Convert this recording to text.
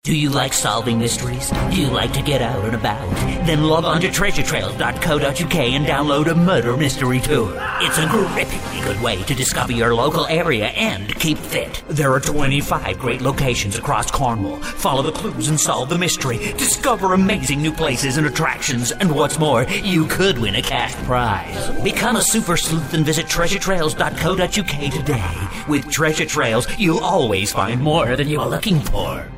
Do you like solving mysteries? Do you like to get out and about? Then log on to treasuretrails.co.uk and download a murder mystery tour. It's a grippingly good way to discover your local area and keep fit. There are 25 great locations across Cornwall. Follow the clues and solve the mystery. Discover amazing new places and attractions. And what's more, you could win a cash prize. Become a super sleuth and visit treasuretrails.co.uk today. With Treasure Trails, you'll always find more than you are looking for.